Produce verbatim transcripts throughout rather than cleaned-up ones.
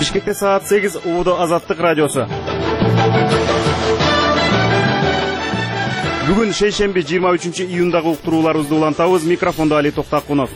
Бишкекте саат сегиз, Убудо Азаттык радиосу. Бүгүн шейшемби жыйырма үчүнчү июндагы уктурууларыбызды улантабыз. Микрофондо Али Токтакунов.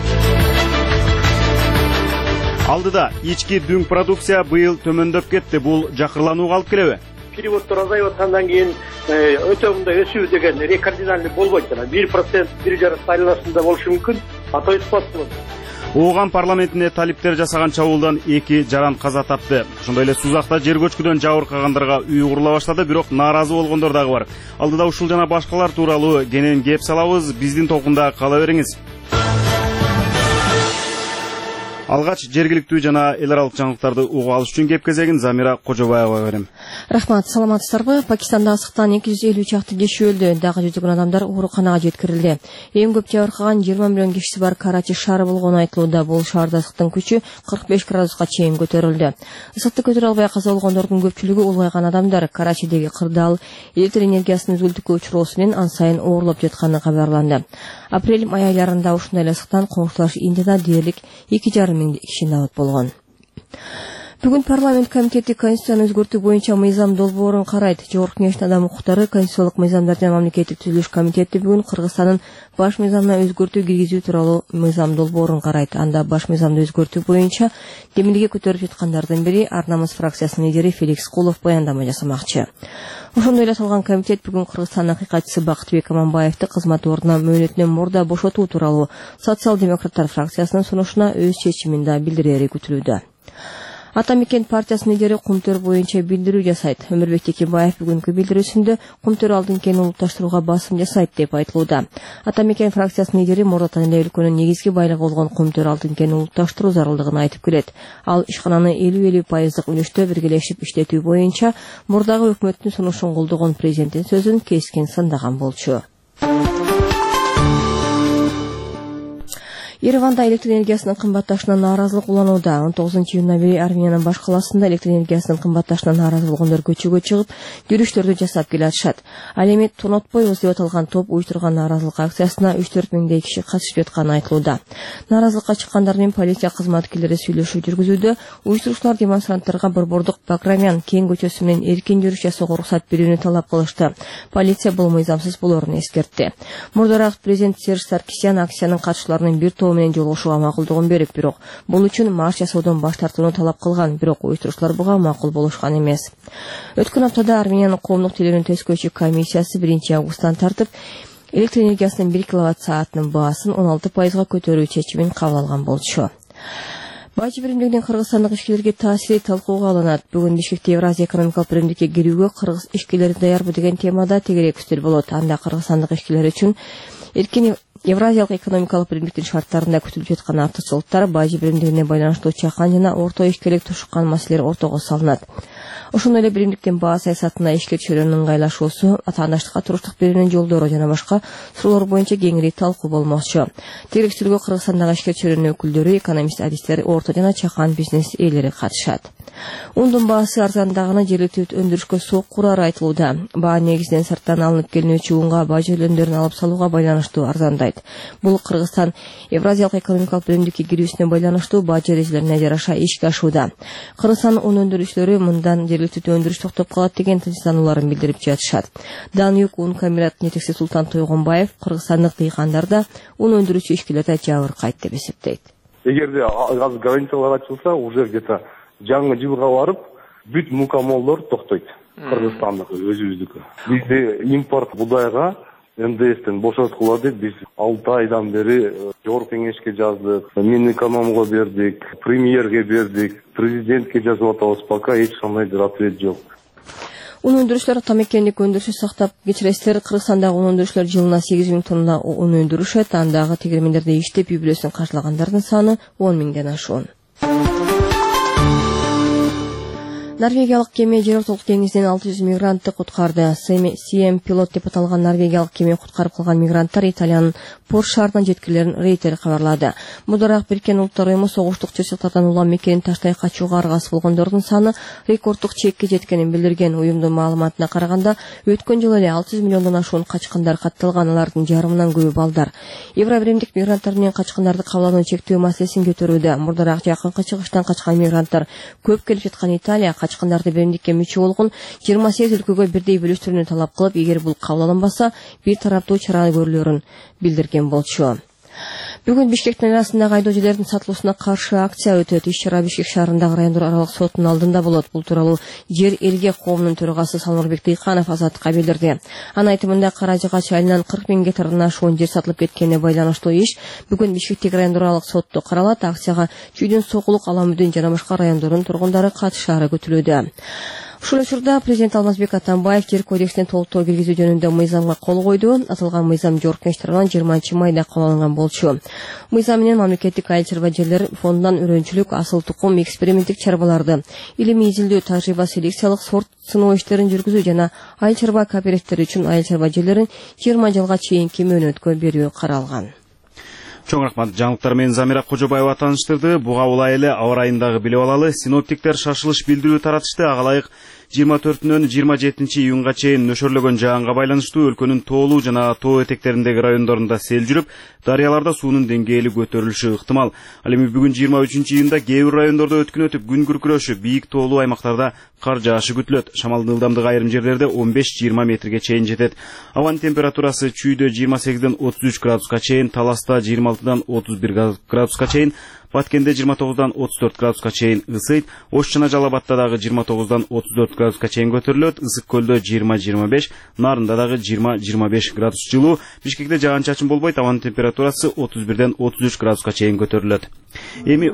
Алдыда ички дүң продукция быйыл төмөндөп кетти. Бул жакырланууга алып келеби? Переводдор азайып аткандан кийин өтө мындай өсүү деген рекординальный болбойт. бир процент бир жарым айланасында болушу мүмкүн. Ата испаттуу. Ооган парламентине талиптер жасаган чабуулдан эки жаран каза тапты. Ошондой эле Сузакта жер көчкүдөн жабыркагандарга үй курула баштады, бирок нааразы болгондор дагы бар. Алдыда ушул жана башкалар тууралуу кенен кеп салабыз. Биздин толкунда кала бериңиз. Алгач жергиликтүү жана эл аралык жаңылыктарды угуп алыш үчүн кеп кезегин Замира Кожобаева берем. Рахмат, саламатсыздарбы? Пакистанда ысыктан эки жүз элүү чакты киши өлдү, дагы жүздөгөн адамдар ооруканага жеткирилди. Эң көп жабыркаган жыйырма миллион кишиси бар Карачи шаары болгону айтылууда. Бул шаарда ысыктын күчү кырк беш градуска чейин көтөрүлдү. Ысыкты көтөрө албай каза болгондордун көпчүлүгү улгайган адамдар. Карачидеги кырдаал электр энергиясынын үзүлтүүгө учуроосу менен ан сайын оорлоп жатканы кабарланды. Апрель май айларында ушундай эле ысыктан коңшулаш Индияда дээрлик эки жарым миң киши набат болгон. Бүгүн парламент комитети конституцияны өзгөртүү боюнча мыйзам долбоорун карайт. Жогорку кеңештин адам укуктары конституциялык мыйзамдар жана мамлекеттик түзүлүш комитети бүгүн Кыргызстандын баш мыйзамына өзгөртүү киргизүү тууралуу мыйзам долбоорун карайт. Анда баш мыйзамды өзгөртүү боюнча демилге көтөрүп жаткандардын бири Ар намыс фракциясынын лидери Феликс Кулов баяндама жасамакчы. Ошондой эле аталган комитет бүгүн Кыргызстандын акыйкатчысы Бактыбек Аманбаевди кызмат ордуна мөөнөтүнөн мурда бошотуу тууралуу социал-демократтар фракциясынын сунушуна өз чечимин да билдирери күтүлүүдө. Ата мекен партиясынын лидери Кумтөр боюнча билдирүү жасайт. Өмүрбек Текебаев бүгүнкү билдирүүсүндө Кумтөр алдыңкени улутташтырууга басым жасайт деп айтылууда. Ата мекен фракциясынын лидери мурдатан эле өлкөнүн негизги байлыгы болгон Кумтөр алдыңкени улутташтыруу зарылдыгын айтып келет. Ал ишкананы элүү элүү пайыздык үлүштө биргелешип иштетүү боюнча мурдагы өкмөттүн сунушун колдогон президенттин сөзүн кескин сындаган болчу. Ереванда электр энергиясынын кымбатташына нааразылык уланууда. он тогузунчу июндан бери Армениянын баш каласында электр энергиясынын кымбатташына нааразы болгондор көчөгө чыгып, жүрүштөрдү жасап келе атышат. Ал эми Тонотпойбуз деп аталган топ уюштурган нааразылык акциясына үч төрт миңдей киши катышып жатканы айтылууда. Нааразылыкка чыккандар менен полиция кызматкерлери сүйлөшүү жүргүзүүдө. Уюштуруучулар демонстранттарга Борбордук Баграмян Кең көчөсү менен эркин жүрүш жасоого уруксат берүүнү талап кылышты. Полиция бул мыйзамсыз болоорун эскертти. Мурдараак президент Серж Саркисян акциянын катышууларынын бир тобу менен жолугушууга макулдугун берип, бирок бул үчүн марш жасоодон баш тартууну талап кылган, бирок уюштуруучулар буга макул болушкан эмес. Өткөн аптада Армениянын коомдук тилинин төзгөөчү комиссиясы биринчи августтан тартып электр энергиясынын бир киловатт саатынын баасын он алты пайызга көтөрүү чечимин кабыл алган болчу. Бажы биримдигинин кыргызстандык ишкерлерге таасири талкууга алынат. Бүгүн Бишкекте Евразия экономикалык биримдикке кирүүгө кыргыз ишкерлери даярбы деген темада тегерек үстөл болот. Анда кыргызстандык ишкерлер үчүн эркин Евразиялык экономикалык биримдиктин шарттарында күтүлүп жаткан артыкчылыктар, бажы биримдигине байланыштуу чакан жана орто ишкерлик тушуккан маселелер ортого салынат. Ошондой эле биримдиктин баа саясатына ишкер чөйрөнүн ыңгайлашуусу, атаандаштыкка туруштук берүүнүн жолдору жана башка суроолор боюнча кеңири талкуу болмокчу. Тегеректирүүгө Кыргызстандагы ишкер чөйрөнүн өкүлдөрү, экономист, адистер, орто жана чакан бизнес ээлери катышат. Ундун баасы арзандаганы жергиликтүү өндүрүшкө сооқ курары айтылууда. Баа негизинен сырттан алынып келинүүчү унга бажы өнүмдөрүн алып салууга байланыштуу арзандайт. Бул Кыргызстан Евразиялык экономикалык биримдикке кирүүсүнө байланыштуу бажы эрежелерине жараша ишке ашууда. Кыргызстан ун өндүрүүчүлөрү мындан жергиликтүү өндүрүш токтоп калат деген тынчсызданууларын билдирип жатышат. Данюк ун комбинатынын жетекчиси Султан Тойгонбаев кыргызстандык дыйкандар да ун өндүрүүчү ишкерлерде жабыркайт деп эсептейт. Эгерде азыр границалар ачылса, уже где-то жаңы жылга барып, бүт мукамолдор токтойт. Кыргызстандык өзүбүздүкү. Бизде импорт будайга эм дэ эстен бошоткула деп биз алты айдан бери жогорку кеңешке жаздык, мин экономго бердик, премьерге бердик, президентке жазып атабыз, пока эч кандай бир ответ жок. Un өндүрүшчүлөр ата мекендик өндүрүшү сактап кечиресиздер. Кыргызстандагы un өндүрүшчүлөр жылына сегиз миң тонна un өндүрүшөт. Андагы тегермендерде иштеп үй бүлөсүн каржылагандардын саны он миңден ашуун. Норвегиялык кеме Жер ортолук деңизден алты жүз мигрантты куткарды. Си Эм пилот деп аталган норвегиялык кеме куткарып калган мигранттар Италиянын Порт шаарынан жеткилерин Рейтер кабарлады. Мудараак Бириккен Улуттар уюму согуштук жырчыктардан улам мекенин таштай качууга аргасыз болгондордун саны рекорддук чекке жеткенин билдирген. Уюмдун маалыматына караганда, өткөн жылы эле алты жүз миллиондон ашуун качкындар катталган, алардын жарымынан көбү балдар. Евробиримдик мигранттар менен качкындарды кабыл алууну чектөө маселесин көтөрүүдө. Мурдараак жакынкы чыгыштан качкан мигранттар көп келип жаткан Италия качкындарды биримдикке мүчө болгон жыйырма сегиз өлкөгө бирдей бөлүштүрүүнү талап кылып, эгер бул кабыл алынбаса, бир тараптуу чара көрүлөрүн билдирген болчу. Бүгүн Бишкектин арасындагы айдоочулардын сатылуусуна каршы акция өтөт. Иш-чара Бишкек шаарындагы райондор аралык соттун алдында болот. Бул тууралуу Жер элге коомунун төрагасы Салмурбек Дыйканов Азаттыкка билдирди. Анын айтымында Кара Жыгач айынан кырк миң гектардан ашуун жер сатылып кеткенине байланыштуу иш бүгүн Бишкектеги райондор аралык сотто каралат. Акцияга Чүйдүн, Сокулук, Аламүдүн жана башка райондордун тургундары катышаары күтүлүүдө. Ушул учурда президент Алмазбек Атамбаев жер кодексине толуктоо киргизүү жөнүндө мыйзамга кол койду. Аталган мыйзам Жорк кеңеш тарабынан жыйырманчы майда кабыл алынган болчу. Мыйзам менен мамлекеттик айыл чарба жерлер фондунан өрөөнчүлүк, асыл тукум, эксперименттик чарбаларды, илимий изилдөө, тажрыйба, селекциялык сорт сыноо иштерин жүргүзүү жана айыл чарба кооперативдери үчүн айыл чарба жерлерин жыйырма жылга чейинки мөөнөткө берүү каралган. Чоң рахмат. Жаңылыктар менен Замира Кожобаева тааныштырды. Буга улай эле аба ырайындагы билип алалы. Синоптиктер шашылыш билдирүү таратышты. Ага ылайык жыйырма төртүнөн жыйырма жетинчи июнга чейин нөшөрлөгөн жаганга байланыштуу өлкөнүн тоолуу жана тоо этектериндеги райондорунда сел жүрүп, дарыяларда суунун деңгээли көтөрүлүшү ыктымал. Ал эми бүгүн жыйырма үчүнчү июнда кээ бир райондордо өткүн өтүп, күн күркүрөшү, бийик тоолуу аймактарда кар жаашы күтүлөт. Шамалдын ылдамдыгы айрым жерлерде он беш жыйырма метрге чейин жетет. Абанын температурасы Чүйдө жыйырма сегизден отуз үч градуска чейин, Таласта жыйырма алтыдан отуз бир градуска чейин, Баткенде жыйырма тогуздан отуз төрт градуска чейин ысыйт. Ош жана Жалал Абадта дагы жыйырма тогуздан отуз төрт градуска чейин көтөрүлөт. Ысык көлдө жыйырма жыйырма беш, Нарында дагы жыйырма жыйырма беш градус жылуу. Бишкекте жаан чачын болбойт. Абанын температурасы отуз бирден отуз үч градуска чейин көтөрүлөт. Эми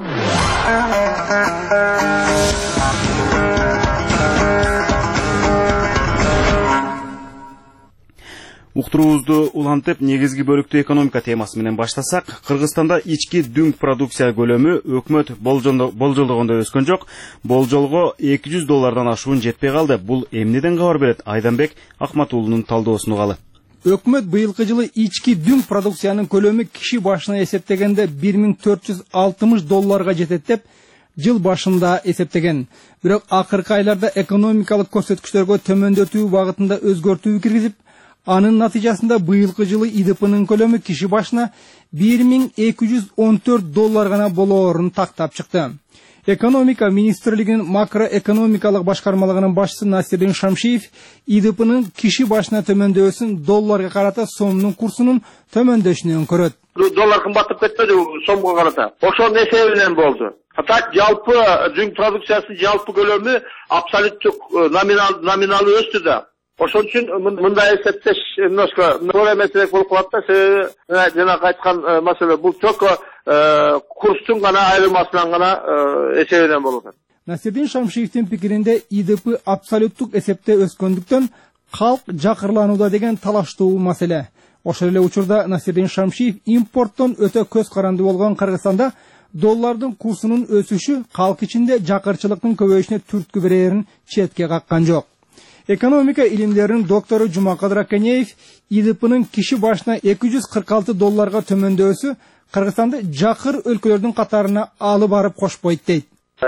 Уктуруубузду улантып, негизги бөлүктүү экономика темасы менен баштасак, Кыргызстанда ички дүң продукция көлөмү өкмөт болжолдогондой өскөн жок. Болжолго эки жүз доллардан ашуун жетпей калды. Бул эмнеден кабар берет? Айданбек Акматуулунун талдоосун угалы. Өкмөт быйылкы жылы ички дүң продукциянын көлөмү киши башына эсептегенде бир миң төрт жүз алтымыш долларга жетет деп жыл башында эсептеген. Бирок акыркы айларда экономикалык көрсөткүчтөргө төмөндөтүү багытында өзгөртүү киргизип, анын натыйжасында быйылкы жылы И Д П'нын көлөмү киши башына бир миң эки жүз он төрт доллар гана болоорун тактап чыкты. Экономика министрлигинин макроэкономикалык башкармалыгынын башчысы Насирдин Шамшиев И Д П'нын киши башына төмөндөсүн долларга карата сомдун курсунун төмөндөшүнөн көрөт. Доллар кымбаттап кетпеди сомго карата. Ошонун эсебинен болду. Так жалпы дүң продукциясынын жалпы көлөмү абсолюттук номиналдуу өстү да. Ошон үчүн мындай эсептеш немножко оор эмесирээк болуп калат да. Себеби жана айткан маселе бул только курстун гана айырмасынан гана эсебинен болуп атат. Насирдин Шамшиевдин пикиринде И Д П абсолюттук эсепте өскөндүктөн калк жакырланууда деген талаштуу маселе. Ошол эле учурда Насирдин Шамшиев импорттон өтө көз каранды болгон Кыргызстанда доллардын курсунун өсүшү калк ичинде жакырчылыктын көбөйүшүнө түрткү берерин четке каккан жок. Экономика илимдеринин доктору Жумакадыр Акенеев И Д П'нын киши башына эки жүз кырк алты долларга төмөндөсү Кыргызстанды жакыр өлкөлөрдүн катарына алып барып кошпойт дейт.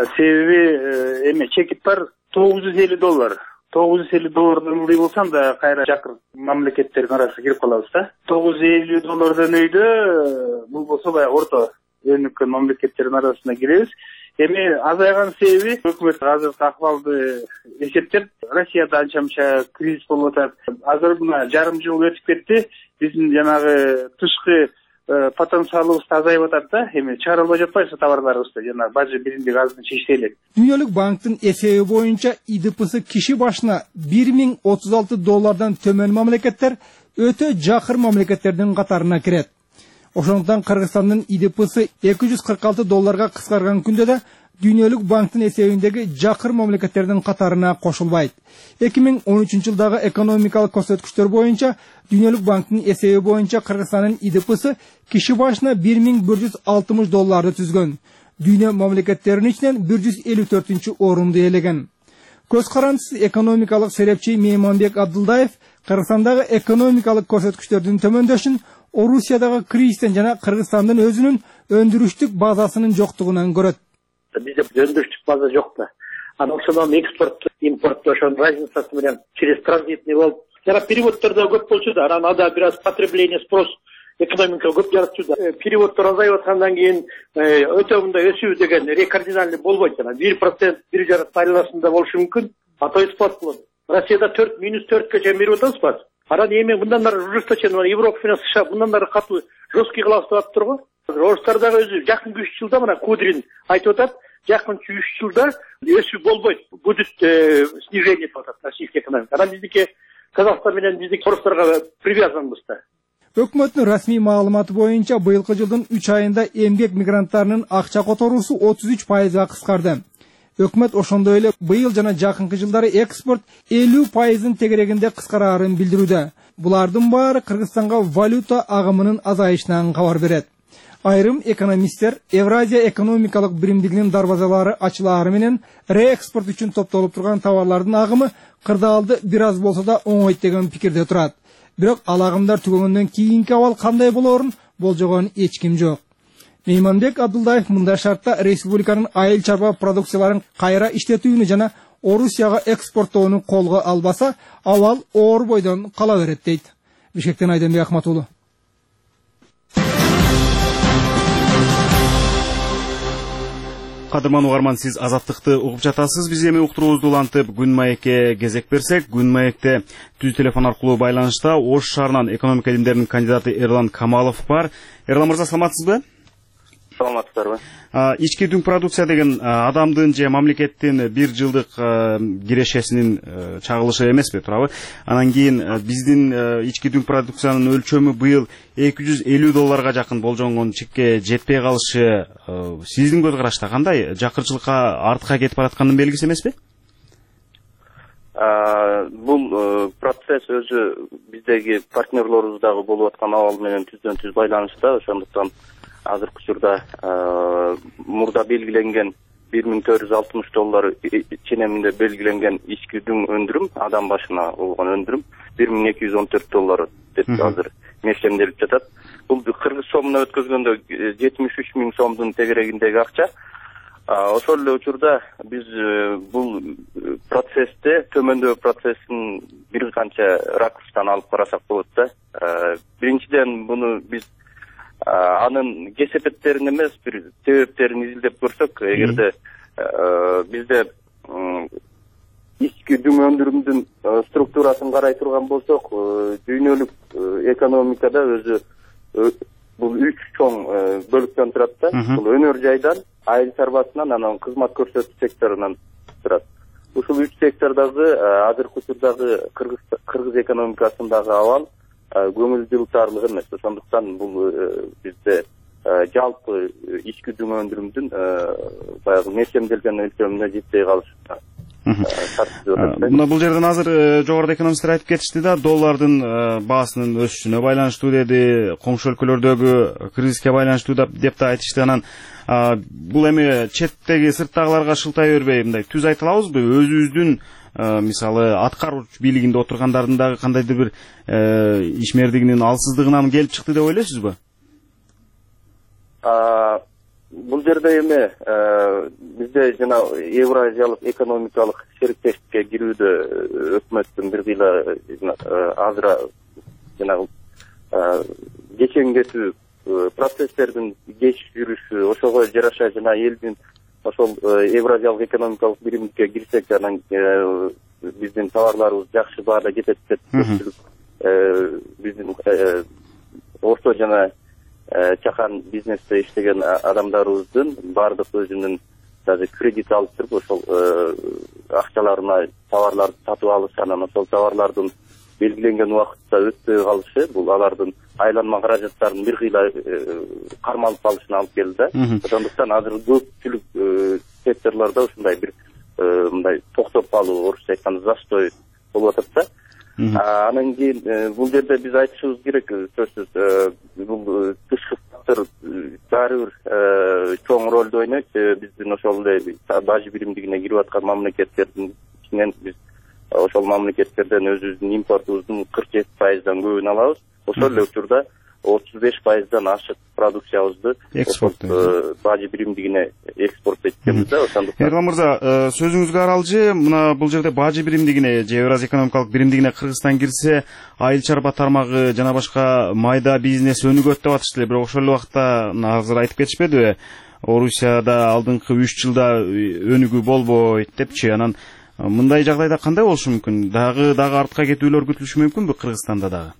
Себеби эме чекит бар тогуз жүз элүү доллар. тогуз жүз элүү доллардан ылдый болсам да кайра жакыр мамлекеттердин арасына кирип калабыз да. тогуз жүз элүү доллардан өйдө бул болсо баягы орто өнүккөн мамлекеттердин арасына киребиз. Эми азайган себеби өкмөт азыркы акыбалды эсептеп, Россияда анча мынча кризис болуп атат. Азыр мына жарым жыл өтүп кетти. Биздин жанагы тышкы потенциалыбыз азайып атат да. Эми чыгарылбай жатпайбы товарларыбызды, жана бажы биримдик азырынча иштей элек. Дүйнөлүк банктын эсеби боюнча И Д П'сы киши башына бир миң отуз алты доллардан төмөн мамлекеттер өтө жакыр мамлекеттердин катарына кирет. Ошондуктан Кыргызстандын И Д П'сы эки жүз кырк алты долларга кыскарган күндө да Дүйнөлүк банктын эсебиндеги жакыр мамлекеттердин катарына кошулбайт. эки миң он үчүнчү жылдагы экономикалык көрсөткүчтөр боюнча Дүйнөлүк банктын эсеби боюнча Кыргызстандын И Д П'сы киши башына бир миң бир жүз алтымыш долларды түзгөн. Дүйнө мамлекеттеринин ичинен бир жүз элүү төртүнчү орунду ээлеген. Көз карандысыз экономикалык серепчи Мейманбек Абдулдаев Кыргызстандагы экономикалык көрсөткүчтөрдүн төмөндөшүн Орусиядагы кризистен жана Кыргызстандын өзүнүн өндүрүштүк базасынын жоктугунан көрөт. Бизде өндүрүштүк база жок да. Анан ошондон экспорт, импорт ошонун разницасы менен через транзитный болуп, жана переводдор да көп болчу да. Анан ада бир аз потребление, спрос, экономика көп жаратчу да. Переводдор азайып аткандан кийин өтө мындай өсүү деген рекординальный болбойт. Анан бир процент, бир жарым айласында болушу мүмкүн. А то спад болот. Россияда төрт минус төрткө чейин берип атабыз спад. Анан эми мындан ары ужесточен Европа менен США мындан ары катуу жесткий кылабыз деп атып турго. Орустар дагы өзү жакынкы үч жылда мына Кудрин айтып атат, жакынкы үч жылда өсүү болбойт, будет снижение деп атат российский экономика. Анан биздики Казакстан менен биздики орустарга привязанбыз да. Өкмөттүн расмий маалыматы боюнча быйылкы жылдын үч айында эмгек мигранттарынын акча которуусу отуз үч пайызга кыскарды. Өкмөт ошондой эле быйыл жана жакынкы жылдары экспорт элүү пайыздын тегерегинде кыскараарын билдирүүдө. Булардын баары Кыргызстанга валюта агымынын азайышынан кабар берет. Айрым экономисттер Евразия экономикалык биримдигинин дарбазалары ачылаары менен реэкспорт үчүн топтолуп турган товарлардын агымы кырдаалды бир аз болсо да оңойт деген пикирде турат. Бирок ал агымдар түгөнгөндөн кийинки абал кандай болоорун болжогон эч ким жок. Мейманбек Абдулдаев мындай шартта республиканын айыл чарба продукцияларын кайра иштетүүнү жана Орусияга экспорттоону колго албаса, абал оор бойдон кала берет дейт. Бишкектен Айденбек Ахматуулу. Кадырман угарман, сиз азаттыкты угуп жатасыз. Биз эми уктуруубузду улантып Күн маекке кезек берсек, Күн маекте түз телефон аркылуу байланышта Ош шаарынан экономика илимдеринин кандидаты Эрлан Камалов бар. Эрлан мырза, саламатсызбы? Саламатсыздарбы? Ички дүң продукция деген адамдын же мамлекеттин бир жылдык кирешесинин чагылышы эмеспи, туурабы? Анан кийин биздин ички дүң продукциянын өлчөмү быйыл эки жүз элүү долларга жакын болжонгон чекке жетпей калышы сиздин көз карашта кандай? Жакырчылыкка, артка кетип бараткандын белгиси эмеспи? Бул процесс өзү биздеги партнерлорубуздагы болуп аткан абал менен түздөн түз байланышта. Ошондуктан азыркы учурда мурда белгиленген бир миң төрт жүз алтымыш доллар ченеминде белгиленген ички дүң өндүрүм, адам башына болгон өндүрүм бир миң эки жүз он төрт доллар деп азыр мешемделип жатат. Бул кыргыз сомуна өткөзгөндө жетимиш үч миң сомдун тегерегиндеги акча. Ошол эле учурда биз бул процессте, төмөндөө процесстин бир канча ракурстан алып карасак болот да. Биринчиден буну биз анын кесепеттерин эмес, бир себептерин изилдеп көрсөк, эгерде бизде ички дүң өндүрүмдүн структурасын карай турган болсок, дүйнөлүк экономикада өзү бул үч чоң бөлүктөн турат да. Бул өнөр жайдан, айыл чарбасынан, анан кызмат көрсөтүү секторунан турат. Ушул үч сектордагы азыркы учурдагы кыргыз экономикасындагы абал көңүл жылтарлык эмес. Ошондуктан бул бизде жалпы ички дүң өндүрүмдүн баягы мешемделген өлчөмүнө жетпей калышы. Мына бул жерден азыр жогоруда экономисттер айтып кетишти да, доллардын баасынын өсүшүнө байланыштуу деди, коңшу өлкөлөрдөгү кризиске байланыштуу деп да айтышты. Анан бул эми четтеги сырттагыларга шылтай бербей мындай түз айта алабызбы? Өзүбүздүн мисалы аткаруучу бийлигинде отургандардын дагы кандайдыр бир ишмердигинин алсыздыгынан келип чыкты деп ойлойсузбу? Бул жерде эми бизде жана Евразиялык экономикалык сериктештикке кирүүдө өкмөттүн бир кыйла азыр жана кечеңдетүү процесстердин кеч жүрүшү, ошого жараша жана элдин ошол Евразиялык экономикалык биримдикке кирсек, анан биздин товарларыбыз жакшы баада кетет деп биздин орто жана чакан бизнесте иштеген адамдарыбыздын баардык өзүнүн даже кредит алып туруп ошол акчаларына товарларды сатып алышы, анан ошол товарлардын белгиленген убакытта өтпөй калышы, бул алардын айланма каражаттарын бир кыйла кармалып калышына алып келди да. Ошондуктан азыр көпчүлүк секторлордо ушундай бир мындай токтоп калуу, орусча айтканда застой болуп атат да. Анан кийин бул жерде биз айтышыбыз керек, сөзсүз бул тышкы фактор баары бир чоң ролду ойнойт. Биздин ошол эле бажы биримдигине кирип аткан мамлекеттердин негизинен биз ошол мамлекеттерден өзүбүздүн импортубуздун кырк жети пайыздан көбүн алабыз. Ошол эле учурда отуз беш пайыздан ашык продукциябызды экспорт бажы биримдигине экспорт эткенбиз да. Ошондуктан Эрлан мырза, сөзүңүзгө аралжы, мына бул жерде бажы биримдигине же Евразия экономикалык биримдигине Кыргызстан кирсе, айыл чарба тармагы жана башка майда бизнес өнүгөт деп атышты, бирок ошол убакта азыр айтып кетишпедиби? Орусияда алдыңкы үч жылда өнүгүү болбойт депчи. Анан мындай жагдайда кандай болушу мүмкүн? Дагы дагы артка кетүүлөр күтүлүшү мүмкүнбү Кыргызстанда дагы?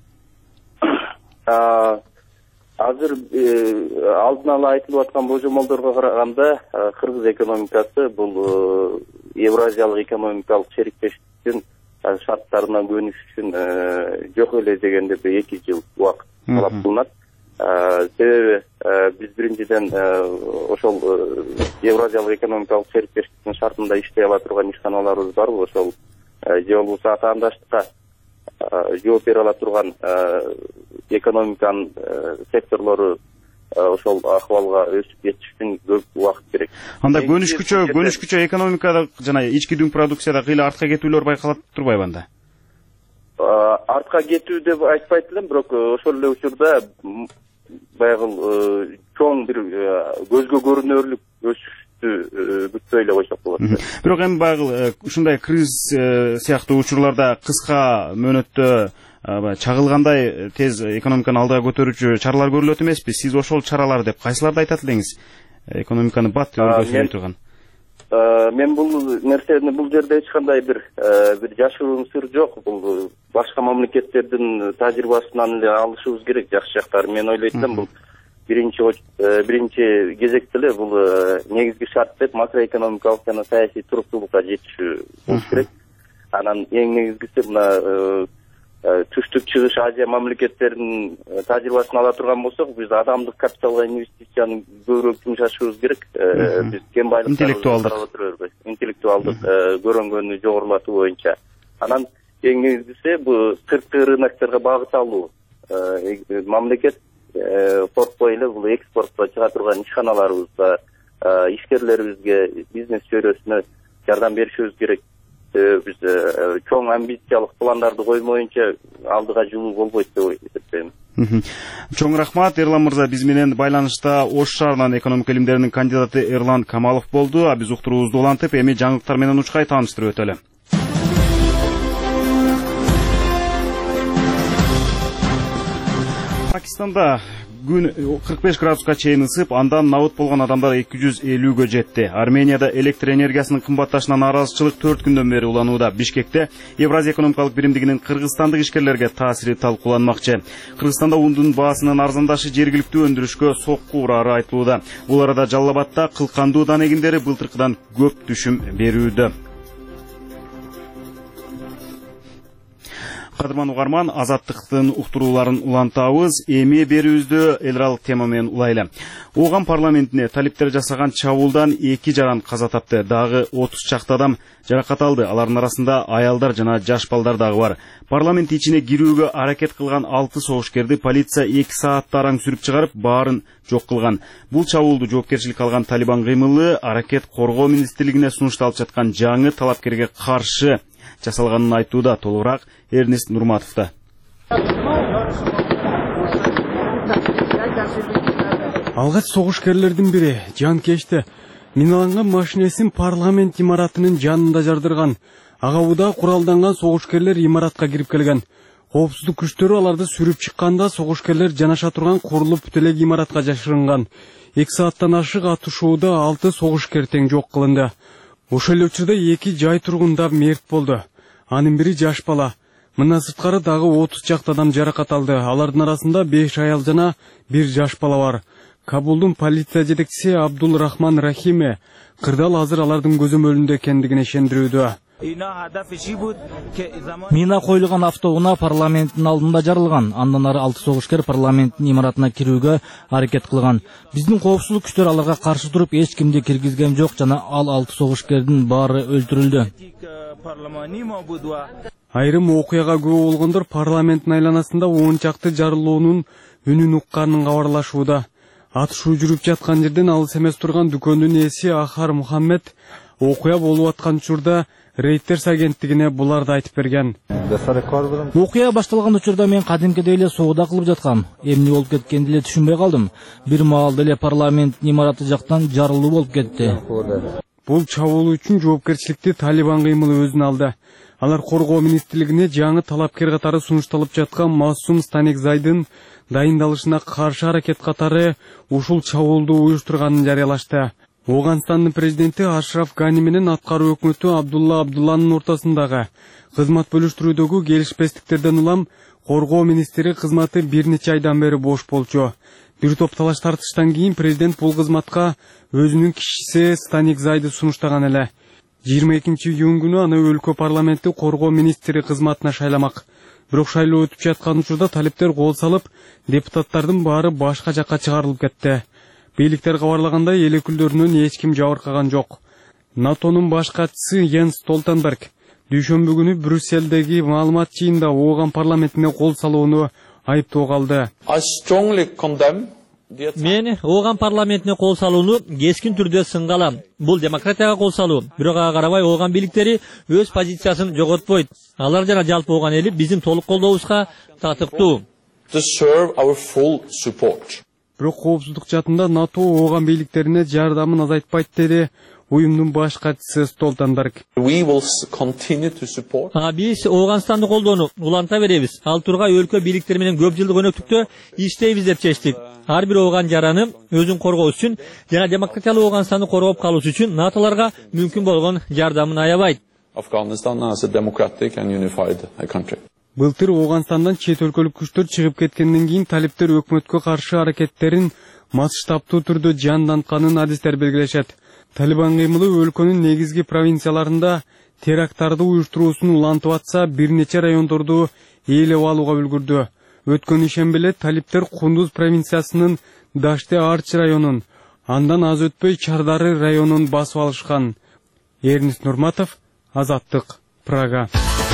Азыр алдын ала айтылып аткан божомолдорго караганда кыргыз экономикасы бул Евразиялык экономикалык шериктештиктин шарттарына көнүш үчүн жок эле дегенде эки жыл убакыт талап кылынат. Себеби биз биринчиден ошол Евразиялык экономикалык шериктештиктин шартында иштей ала турган ишканаларыбыз барбы? Ошол же болбосо атаандаштыкка жооп бере ала турган экономиканын секторлору ошол акыбалга өсүп кетиш үчүн көп убакыт керек. Анда көнүшкүчө көнүшкүчө экономикада жана ички дүң продукцияда кыйла артка кетүүлөр байкалат турбайбы анда? Артка кетүү деп айтпайт элем, бирок ошол эле учурда баягы чоң бир көзгө көрүнөрлүк өсүштү күтпөй эле койсок болот. Бирок эми баягы ушундай криз сыяктуу учурларда кыска мөөнөттө чагылгандай тез экономиканы алдыга көтөрүүчү чаралар көрүлөт эмеспи? Сиз ошол чаралар деп кайсыларды айтат элеңиз? Экономиканы бат өсүрөй турган. Мен бул нерсени бул жерде эч кандай бир бир жашыруун сыр жок. Бул башка мамлекеттердин тажрыйбасынан эле алышыбыз керек жакшы жактары. Мен ойлойт элем бул биринчи биринчи кезекте эле бул негизги шарт деп макроэкономикалык жана саясий туруктуулукка жетишүү болуш керек. Анан эң негизгиси мына түштүк чыгыш Азия мамлекеттеринин тажрыйбасын ала турган болсок, биз адамдык капиталга инвестицияны көбүрөөк жумшашыбыз керек. Биз кен байлыктарды интеллектуалдык көрөнгөнү жогорулатуу боюнча. Анан эң негизгиси бул сырткы рынокторго багыт алуу. Мамлекет портфой эле бул экспортко чыга турган ишканаларыбызга, ишкерлерибизге, бизнес чөйрөсүнө жардам беришибиз керек. Биз чоң амбициялык пландарды коймоюнча алдыга жылуу болбойт деп эсептейм. Чоң рахмат, Эрлан мырза. Биз менен байланышта Ош шаарынын экономика илимдеринин кандидаты Эрлан Камалов болду. А биз уктуруубузду улантып, эми жаңылыктар менен учкай тааныштырып өтөлү. Пакистанда күн кырк беш градуска чейин ысып, андан набыт болгон адамдар эки жүз элүүгө жетти. Арменияда электр энергиясынын кымбатташына нааразычылык төрт күндөн бери уланууда. Бишкекте Евразия экономикалык биримдигинин кыргызстандык ишкерлерге таасири талкууланмакчы. Кыргызстанда ундун баасынын арзандашы жергиликтүү өндүрүшкө сокку урары айтылууда. Бул арада Жалал Абадта кылкандуу дан эгиндери былтыркыдан көп түшүм берүүдө. Кадырман угарман, азаттыктын уктурууларын улантабыз. Эми берүүбүздү элралык тема менен улайлы. Ооган парламентине талиптер жасаган чабуулдан эки жаран каза тапты. Дагы отуз чакты адам жаракат алды. Алардын арасында аялдар жана жаш балдар дагы бар. Парламент ичине кирүүгө аракет кылган алты согушкерди полиция эки саатта араң сүрүп чыгарып, баарын жок кылган. Бул чабуулду жоопкерчиликке алган Талибан кыймылы аракет коргоо министрлигине сунушталып жаткан жаңы талапкерге каршы жасалганын айтууда. Толугураак Эрнест Нурматовда. Алгач согушкерлердин бири жанкечте миналанган машинесин парламент имаратынын жанында жардырган. Ага убада куралданган согушкерлер имаратка кирип келген. Коопсуздук күчтөрү аларды сүрүп чыкканда согушкерлер жанаша турган курулуп бүтелек имаратка жашырынган. эки сааттан ашык атышууда алты согушкер тең жок кылынды. Ошол эле учурда эки жай тургунда мерт болду. Анын бири жаш бала. Мындан сырткары дагы отуз чакты адам жаракат алды. Алардын арасында беш аял жана бир жаш бала бар. Кабулдун полиция жетекчиси Абдул Рахман Рахиме кырдаал азыр алардын көзөмөлүндө экендигин ишендирүүдө. Мина коюлган автоунаа парламенттин алдында жарылган. Андан ары алты согушкер парламенттин имаратына кирүүгө аракет кылган. Биздин коопсуздук күчтөрү аларга каршы туруп эч кимди киргизген жок жана ал алты согушкердин баары өлтүрүлдү. Айрым окуяга күбө болгондор парламенттин айланасында он чакты жарылуунун үнүн укканын кабарлашууда. Атышуу жүрүп жаткан жерден алыс эмес турган дүкөндүн ээси Ахар Мухаммед окуя болуп аткан учурда Reuters агенттигине буларды айтып берген. Окуя башталган учурда мен кадимкидей эле соода кылып жаткам. Эмне болуп кеткенди эле түшүнбөй калдым. Бир маалда эле парламент имараты жактан жарылуу болуп кетти. Бул чабуул үчүн жоопкерчиликти Талибан кыймылы өзүнө алды. Алар коргоо министрлигине жаңы талапкер катары сунушталып жаткан Масум Станикзайдын дайындалышына каршы аракет катары ушул чабуулду уюштурганын жарыялашты. Оганстандын президенти Ашраф Гани менен аткаруу өкмөтү Абдулла Абдулланын ортосундагы кызмат бөлүштүрүүдөгү келишпестиктерден улам коргоо министри кызматы бир нече айдан бери бош болчу. Бир топ талаш тартыштан кийин президент бул кызматка өзүнүн кишиси Станикзайды сунуштаган эле. жыйырма экинчи июнь күнү аны өлкө парламенти коргоо министри кызматына шайламак. Бирок шайлоо өтүп жаткан учурда талиптер кол салып, депутаттардын баары башка жакка чыгарылып кетти. Бийликтер кабарлагандай эл өкүлдөрүнөн эч ким жабыркаган жок. НАТОнун баш катчысы Йенс Столтенберг дүйшөмбү күнү Брюссельдеги маалымат жыйынында Ооган парламентине кол салууну айыптоо калды. Мен Ооган парламентине кол салууну кескин түрдө сынгалам. Бул демократияга кол салуу. Бирок ага карабай Ооган бийликтери өз позициясын жоготпойт. Алар жана жалпы Ооган эли биздин толук колдообузга татыктуу. Бирок коопсуздук жаатында НАТО Ооган бийликтерине жардамын азайтпайт деди уюмдун баш катчысы Столтенберг. А биз Ооганстанды колдоону уланта беребиз. Ал тургай өлкө бийликтери менен көп жылдык өнөктүктө иштейбиз деп чечтик. Ар бир Ооган жараны өзүн коргоо үчүн жана демократиялуу Ооганстанды коргоп калуу үчүн НАТОлорго мүмкүн болгон жардамын аябайт. Былтыр Ооганстандан чет өлкөлүк күчтөр чыгып кеткенден кийин талиптер өкмөткө каршы аракеттерин масштабтуу түрдө жандантканын адистер белгилешет. Талибан кыймылы өлкөнүн негизги провинцияларында теракттарды уюштуруусун улантып атса, бир нече райондорду ээлеп алууга үлгүрдү. Өткөн ишембеле талиптер Кундуз провинциясынын Даште Арч районун, андан аз өтпөй Чардары районун басып алышкан. Эрнис Нурматов, Азаттык, Прага.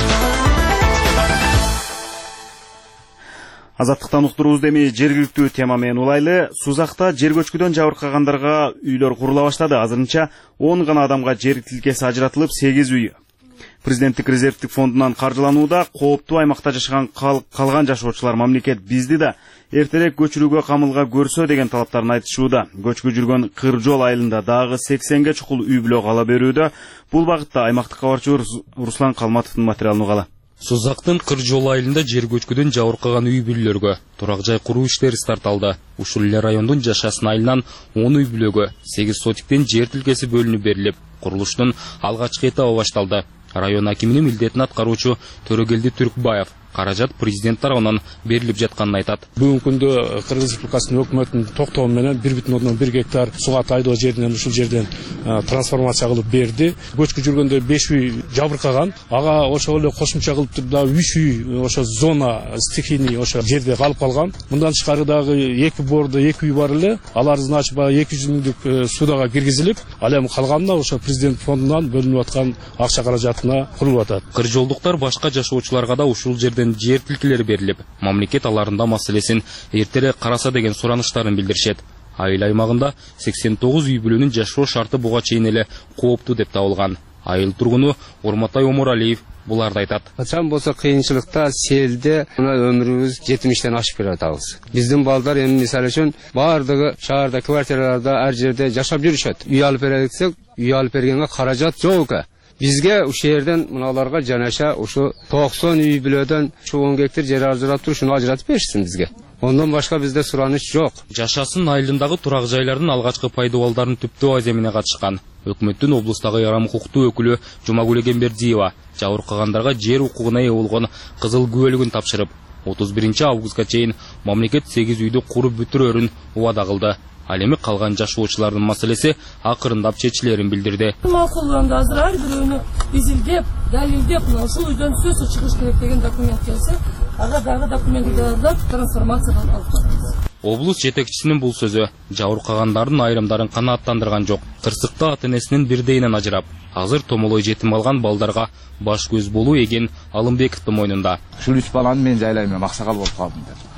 Азаттыктан уктуруубузду эми жергиликтүү тема менен улайлы. Сузакта жер көчкүдөн жабыркагандарга үйлөр курула баштады. Азырынча он гана адамга жер тилкеси ажыратылып, сегиз үй президенттик резервдик фондунан каржыланууда. Кооптуу аймакта жашаган калган жашоочулар мамлекет бизди да эртерээк көчүрүүгө камылга көрсө деген талаптарын айтышууда. Көчкү жүргөн Кыр жол айылында дагы сексенге чукул үй бүлө кала берүүдө. Бул багытта аймактык кабарчы Руслан Калматовдун материалын угалы. Сузактын Кыр жол айылында жер көчкүдөн жабыркаган үй бүлөлөргө турак жай куруу иштери старталды. Ушул эле райондун Жашасын айылынан он үй бүлөгө сегиз сотиктен жер тилкеси бөлүнүп берилип, курулуштун алгачкы этабы башталды. Район акиминин милдетин аткаруучу Төрөгелди Түркбаев каражат президент тарабынан берилип жатканын айтат. Бүгүнкү күндө Кыргыз Республикасынын өкмөтүнүн токтоо менен бир бүтүн ондон бир гектар суга тайдоо жеринен ушул жерден трансформация кылып берди. Көчкү жүргөндө беш үй жабыркаган. Ага ошол эле кошумча кылып да үч үй ошо зона стихийный ошо жерде калып калган. Мындан тышкары дагы эки бордо эки үй бар эле. Алар значит эки жүз миңдик судага киргизилип, ал эми калганына ошо президент фондунан бөлүнүп аткан акча каражатына курулуп атат. Кыр жолдуктар башка жашоочуларга да ушул жерден жер тилкелери берилип, мамлекет аларында маселесин эртерээк караса деген сураныштарын билдиришет. Айыл аймагында сексен тогуз үй бүлөнүн жашоо шарты буга чейин эле кооптуу деп табылган. Айыл тургуну Урматай Омуралиев буларды айтат. Качан болсо кыйынчылыкта, селде мына өмүрүбүз жетимиштен ашып келатабыз. Биздин балдар эми мисалы үчүн баардыгы шаарда, квартираларда, ар жерде жашап жүрүшөт. Үй алып бере десек, үй алып бергенге каражат жок экен. Бизге ушул жерден мыналарга жанаша ушу токсон үй бүлөдөн он гектар жер ажыратып туруп, шуну ажыратып беришсин бизге. Ondan başka bizde suranış yok. Жашасын айылындагы турак жайлардын алгачкы пайдалууларын түптөө аземине катышкан. Өкмөттүн облустагы ярым укуктуу өкүлү Жумагүл Эгембердиева жабыркагандарга жер укугуна ээ болгон кызыл күбөлүгүн тапшырып, отуз биринчи августка чейин мамлекет сегиз үйдү куруп бүтүрөрүн убада кылды. Ал эми калган жашоочулардын маселеси акырындап чечилерин билдирди. Макулданда азыр ар бирөөнү изилдеп, далилдеп, ушул үйдөн сөзсүз чыгыш керек деген документ келсе, ага дагы документти даярдап трансформациядан алып барабыз. Облус жетекчисинин бул сөзү жабыркагандардын айрымдарын канааттандырган жок. Кырсыкта ата-энесинин бирдейинен ажырап, азыр томолой жетим калган балдарга баш көз болуу эген Алымбековдун мойнунда. Ушул үч баланы мен жайлайм, аксакал болуп калдым деп.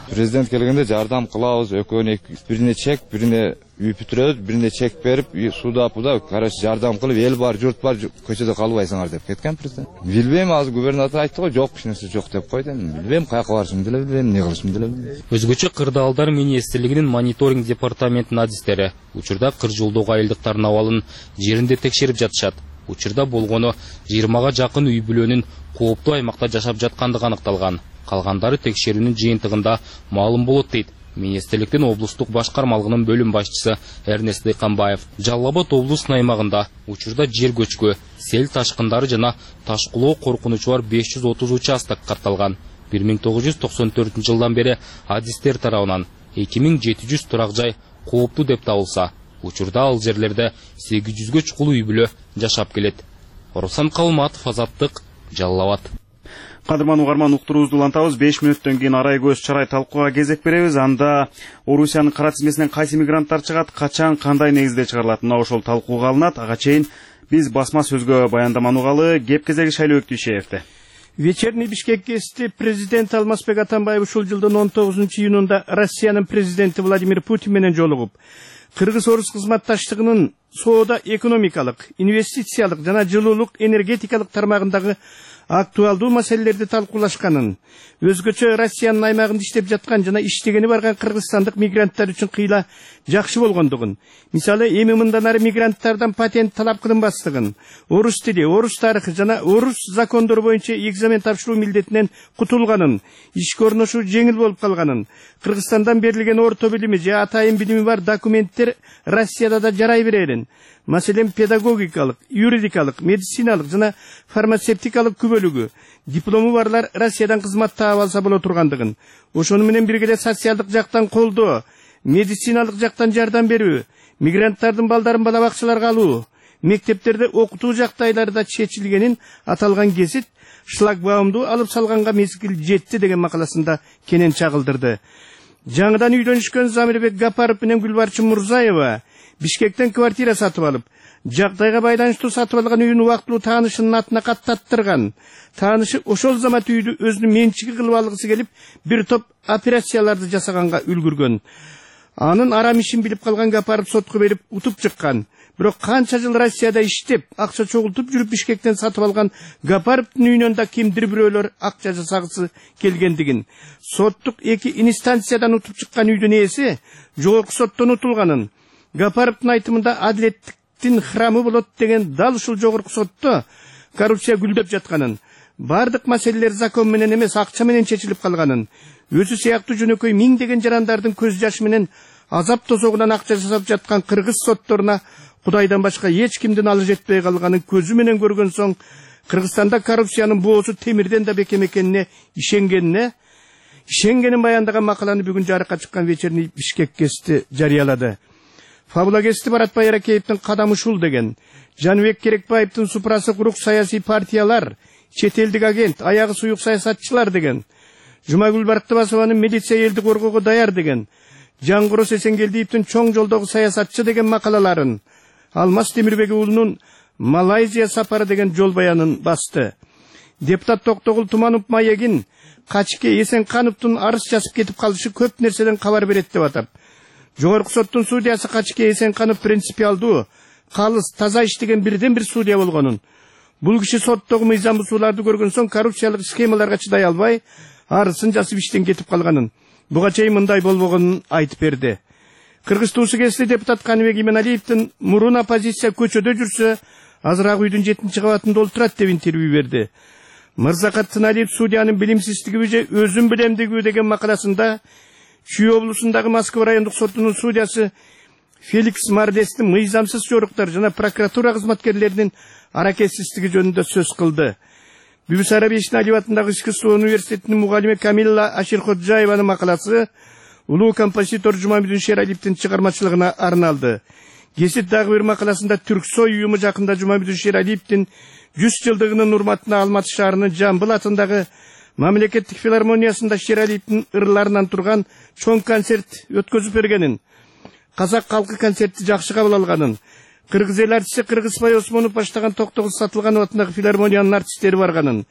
Президент келгенде жардам кылабыз, экөөнү бирине чек, бирине үй бүтүрөбүз, бирине чек берип, суда апуда, короче, жардам кылып, эл бар, журт бар, көчөдө калбайсыңар деп кеткен президент. Билбейм, азыр губернатор айтты го, жок, эч нерсе жок деп койду. Билбейм, каяка барышымды деле билбейм, эмне кылышымды деле билбейм. Өзгөчө кырдаалдар министрлигинин мониторинг департаментинин адистери учурда кыр жолдогу айылдыктардын абалын жеринде текшерип жатышат. Учурда болгону жыйырмага жакын үй бүлөнүн кооптуу аймакта жашап жаткандыгы аныкталган. Калгандары текшерүүнүн жыйынтыгында маалым болот дейт министрликтин облустук башкармалыгынын бөлүм башчысы Эрнест Дыйканбаев. Жалал Абад облусунун аймагында учурда жер көчкү, сел ташкындары жана таш кулоо коркунучу бар беш жүз отуз участок катталган. бир миң тогуз жүз токсон төртүнчү жылдан бери адистер тарабынан эки миң жети жүз турак жай кооптуу деп табылса, учурда ал жерлерде сегиз жүзгө чукул үй бүлө жашап келет. Руслан Калматов, Азаттык, Жалал Абад. Кадырман угарман, уктуруубузду улантабыз. беш мүнөттөн кийин арай көз чарай талкууга кезек беребиз. Анда Орусиянын кара тизмесинен кайсы мигранттар чыгат, качан, кандай негизде чыгарылат, мына ошол талкууга алынат. Ага чейин биз басма сөзгө баяндаманы угалы. Кеп кезеги Шайлоо Өктүшевде. Вечерний Бишкек гезити президент Алмазбек Атамбаев ушул жылдын он тогузунчу июнунда Россиянын президенти Владимир Путин менен жолугуп, Кыргыз-Орус кызматташтыгынын соода экономикалык, инвестициялык жана жылуулук энергетикалык тармагындагы актуалдуу маселелерди талкуулашканын, өзгөчө Россиянын аймагында иштеп жаткан жана иштегени барган кыргызстандык мигранттар үчүн кыйла жакшы болгондугун, мисалы эми мындан ары мигранттардан патент талап кылынбастыгын, орус тили, орус тарыхы жана орус закондору боюнча экзамен тапшыруу милдетинен кутулганын, ишке орношуу жеңил болуп калганын, Кыргызстандан берилген орто билими же атайын билими бар документтер Россияда да жарай берерин, маселен педагогикалык, юридикалык, медициналык жана фармацевтикалык күбөлүгү, диплому барлар Россиядан кызмат таап алса боло тургандыгын, ошону менен бирге социалдык жактан колдоо, медициналык жактан жардам берүү, мигранттардын балдарын бала бакчаларга алуу, мектептерде окутуу жактайлары да чечилгенин аталган гезит шлагбаумду алып салганга мезгил жетти деген макаласында кенен чагылдырды. Жаңыдан үйлөнүшкөн Замирбек Гапаров менен Гүлбарчын Мурзаева Бишкектен квартира сатып алып, жагдайга байланыштуу сатып алган үйүн убактылуу таанышынын атына каттаттырган. Таанышы ошол замат үйдү өзүнүн менчиги кылып алгысы келип, бир топ операцияларды жасаганга үлгүргөн. Анын арам ишин билип калган Гапаров сотко берип утуп чыккан. Бирок канча жыл Россияда иштеп, акча чогултуп жүрүп Бишкектен сатып алган Гапаровдун үйүнөн да кимдир бирөөлөр акча жасагысы келгендигин, соттук эки инстанциядан утуп чыккан үйдүн ээси жогорку соттон утулганын, Гапаровдун айтымында адилеттиктин храмы болот деген дал ушул жогорку сотто коррупция гүлдөп жатканын, бардык маселелер закон менен эмес акча менен чечилип калганын, өзү сыяктуу жөнөкөй миңдеген жарандардын көз жашы менен азап тозогунан акча жасап жаткан кыргыз сотторуна Кудайдан башка эч кимдин алы жетпей калганын көзү менен көргөн соң, Кыргызстанда коррупциянын боосу темирден да бекем экенине ишенгенине ишенгенин баяндаган макаланы бүгүн жарыкка чыккан Вечерний Бишкек гезити жарыялады. Фабула гезити Баратбай Аракеевдин кадамы ушул деген, Жаныбек Керекбаевдин супрасы курук саясий партиялар, чет элдик агент, аягы суюк саясатчылар деген, Жумагүл Барктыбасованын милиция элди коргоого даяр деген, Жангорос Эсенгелдиевдин чоң жолдогу саясатчы деген макалаларын, Алмаз Темирбек уулунун Малайзия сапары деген жол баянын басты. Депутат Токтогул Туманов Маегин Качке Эсенкановдун арыз жазып кетип калышы көп нерседен кабар берет деп атап, жогорку соттун судьясы Качке Эсенканов принципиалдуу, калыс, таза иштеген бирден бир судья болгонун, бул киши соттогу мыйзам бузууларды көргөн соң коррупциялык схемаларга чыдай албай, арызын жазып иштен кетип калганын, буга чейин мындай болбогонун айтып берди. Кыргыз туусу кести депутат Каныбек Именалиевдин мурун оппозиция көчөдө жүрсө, азыраак үйдүн жетинчи кабатында олтурат деп интервью берди. Мырзакат Тыналиев судьянын билимсиздиги же өзүн билемдиги деген макаласында Чүй облусундагы Москва райондук сотунун судьясы Феликс Мардестин мыйзамсыз жоруктар жана прокуратура кызматкерлеринин аракетсиздиги жөнүндө сөз кылды. Бибис Арабиевна Алиев атындагы Искусство университетинин мугалими Камилла Аширходжаеванын макаласы улуу композитор Жумабүдүн Шералиевдин чыгармачылыгына арналды. Гезит дагы бир макаласында Түрксой уюму жакында Жумабүдүн Шералиевдин жүз жылдыгынын урматына Алматы шаарынын Жамбыл атындагы Мамлекеттик филармониясында Шералиевдин ырларынан турган чоң концерт өткөзүп бергенин, казак калкы концертти жакшы кабыл алганын, кыргыз эл артисти Кыргызбай Осмонов баштаган Токтогул Сатылганов атындагы филармониянын артисттери барганын,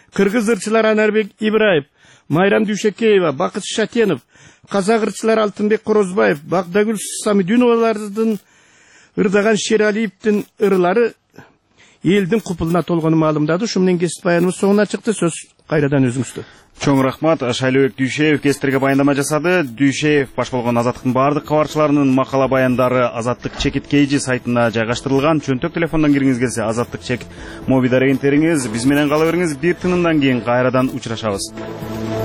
Кыргыз ырчылар Анарбек Ибраев, Майрам Дүйшекеева, Бакыт Шатенов, Казак ырчылар Алтынбек Корозбаев, Багдагүл Самидиновалардын ырдаган Шералиевдин ырлары элдин купулуна толгону маалымдады. Ушу менен кесип баяныбыз соңуна чыкты. Сөз кайрадан өзүңүздө. Чоң рахмат. Шайлообек Дүйшеев кестерге баяндама жасады. Дүйшеев баш болгон Азаттыктын баардык кабарчыларынын макала баяндары Азаттык чекит кейжи сайтына жайгаштырылган. Чөнтөк телефондон кириңиз келсе Азаттык чек моби дарегин териңиз. Биз менен кала бериңиз. Бир тынымдан кийин кайрадан учурашабыз.